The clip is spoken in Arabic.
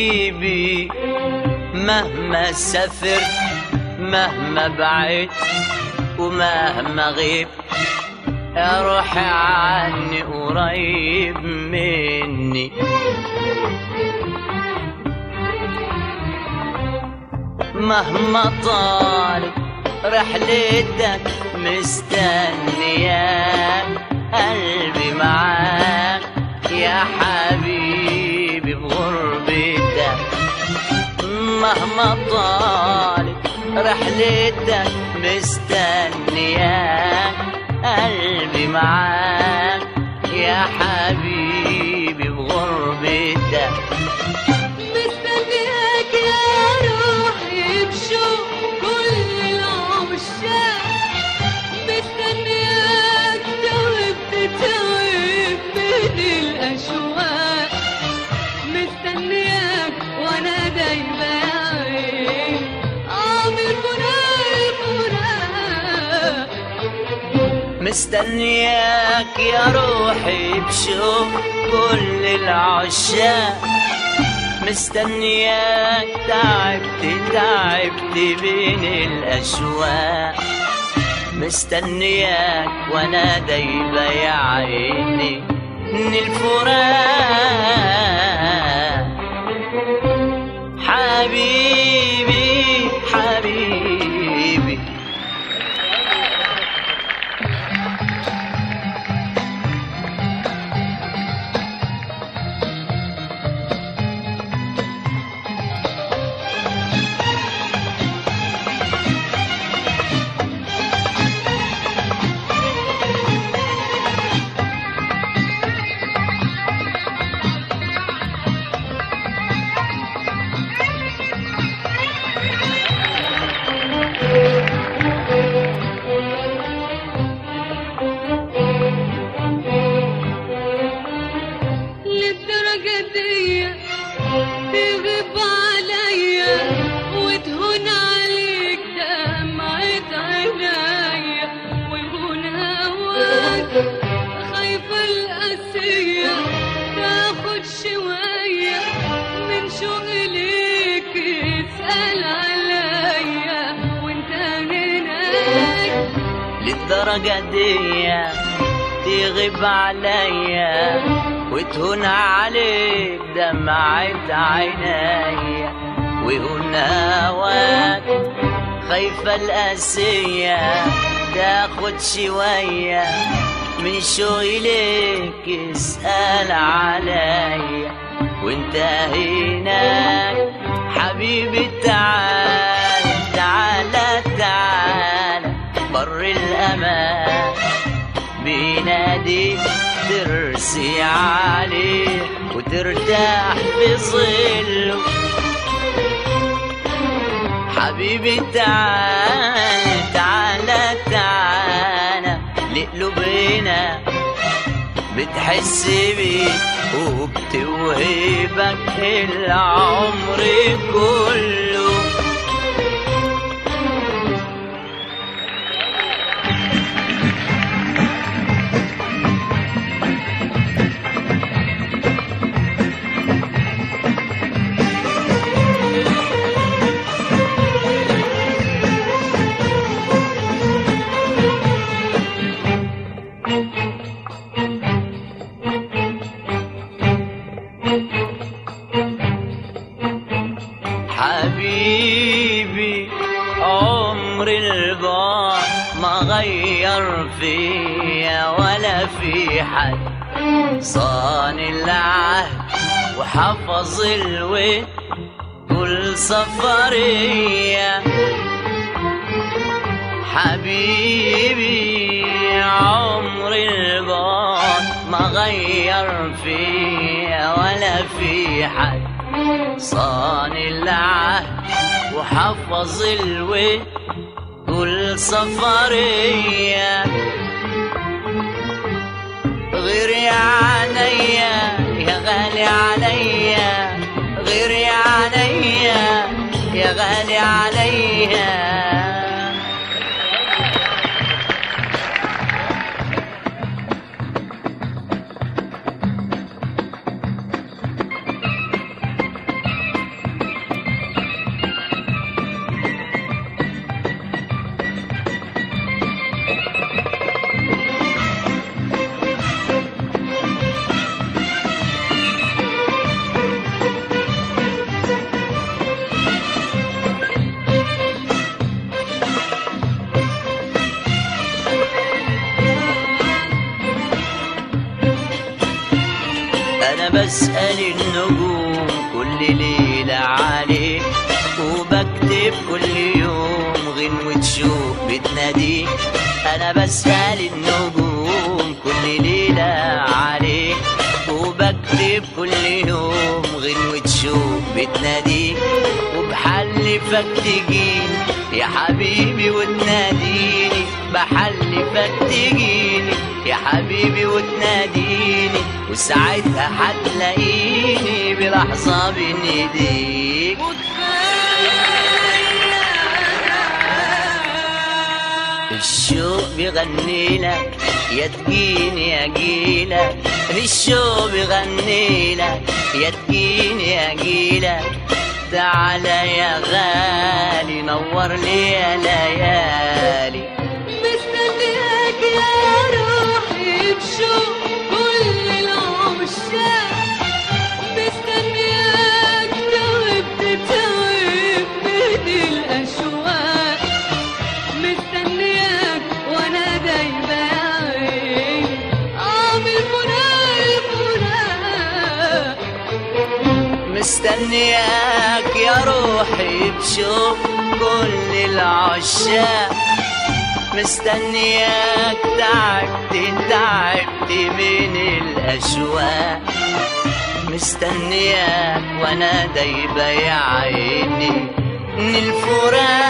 حبيبي مهما سافرت مهما بعدت ومهما غبت يا روحي عني قريب مني. مهما طالت رحلتك مستنياك قلبي معاك يا حبيبي بغربتك. مهما طالت رحلتك مستنياك قلبي معاك يا حبيبي بغربتك. مستنياك يا روحي بشوق كل العشاق، مستنياك تعبت من الأشواق، مستنياك وانا دايما يا عين عامل فراق. مستنياك يا روحي بشوق كل العشاق، مستنياك تعبت بين الأشواق، مستنياك وانا دايبة يا عيني من الفراق. حبيبي حبيبي خايفة القاسية تاخد شوية من شغلك اسأل عليا وانت هناك. للدرجة دي تغيب عليا وتهون عليك دمعة عينيا ويهون هواك. خايفة القاسية تاخد شوية من شغلك اسأل عليا وانت هناك. حبيبي تعال تعال تعال بر الأمان بيناديك ترسي عليه وترتاح في ظله. حبيبي تعال تعال تعال لقلوبنا بتحس بيك وبتوهبك العمر كله. حبيبي عمر البعد ما غير فيا ولا في حد صان العهد وحفظ الود كل سفرية. حبيبي عمر البعد ما غير فيا ولا في حد صان العهد وحفظ الود كل سفرية. غير يا عينيا يا غالي عليا، غير يا عينيا يا غالي عليا. بسأل النجوم كل ليلة عليك، وبكتب كل يوم غنوة شوق بتناديك. أنا بسأل النجوم كل ليلة عليك، وبكتب كل يوم غنوة شوق بتناديك. وبحلفك تجيني يا حبيبي وتناديني، بحلفك تجيني يا حبيبي وتناديني، وساعتها هتلاقيني بلحظة بين ايديك. الشوق بيغني لك يا تجيني يا جيلك، الشوق بيغني لك يا تجيني يا جيلك. تعالى يا غالي نور لي يا ليالي، مستنياك يا روحي بشوق كل العشاق، مستنياك توبت من الأشواق، مستنياك وانا دايبة يا عيني اعمل فراق. مستنياك يا روحي بشوق كل العشاق، مستنياك تعبت من الأشواق، مستنياك وانا دايبة يا عيني من الفراق.